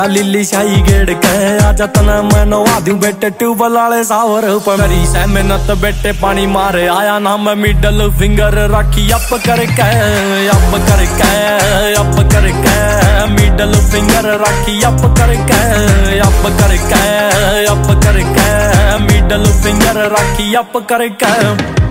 lily शाही गेड़ के आजा तना मैं नवा दूं बेटे ट्यूबवेल वाले सावर पर मेरी से मेहनत बेटे पानी मारे आया ना मैं मिडल फिंगर राखी अप करके मिडल फिंगर राखी अप करके मिडल फिंगर राखी अप करके